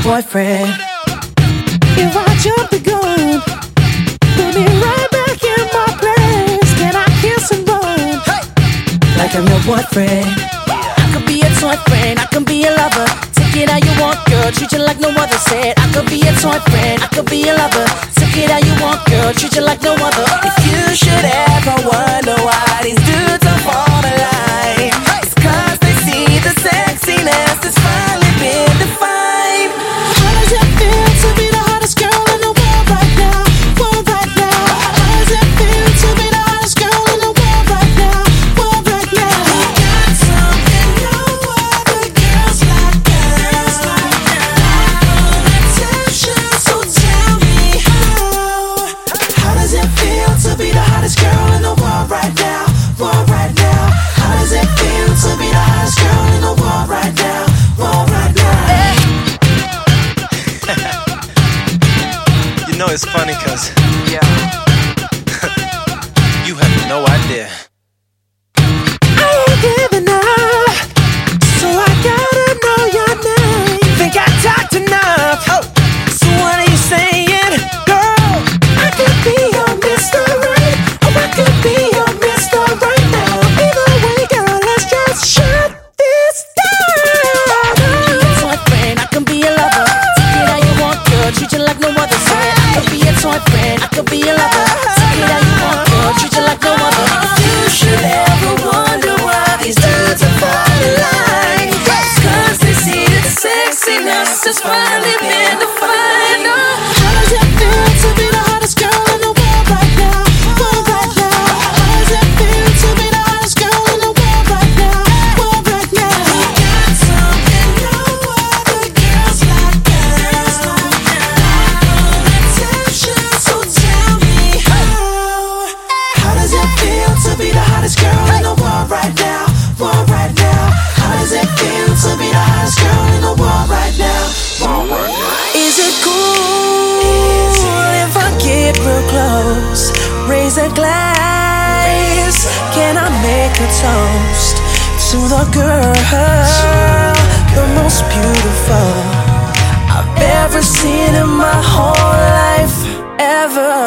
boyfriend. If I jump the gun, put me right back in my place. Can I kiss and run? Like I'm your boyfriend. I could be a toy friend, I can be a lover. Take it how you want, girl, treat you like no other. Said I could be a toy friend, I could be a lover. Take it how you want, girl, treat you like no other. If you should ever wonder why these dudes are for the line, it's cause they see the sexiness that's finally been defined. How does it feel to be the hottest girl in the world right now? World right now. How does it feel to be the hottest girl in the world right now? World right now. You got something no other girls like us. Attention, so tell me how does it feel to be the hottest girl in the world right now? World right now. How does it feel to be the hottest girl in the world right now? World right now. You know it's funny cause you have no idea. I ain't giving up, so I gotta know your name. Think I talked enough, so what are you saying? Girl, I could be your Mr. Right, or I could be your Mr. Right now. Either way, girl, let's just shut this down. I can be a toy friend, I can be a lover. Take it how you want, girl, treat you like no other. Say I could be a toy friend, I could be a lover. Take it how you want, girl, treat you like no other. If you should ever wonder why these dudes are falling line, it's cause they see the sexiness has finally been defined. How does it feel to be the hottest girl in the world right now? World right now. How does it feel to be the hottest girl in the world right now? World right now. You got something no other girls like us. Attention, so tell me how does it feel to be the hottest girl in the world right now? World right now. How does it feel to be the hottest girl in the world right now? World right now. Is it cool if I get real close? Raise a glass. Can I make a toast to the girl, the most beautiful I've ever seen in my whole life, ever?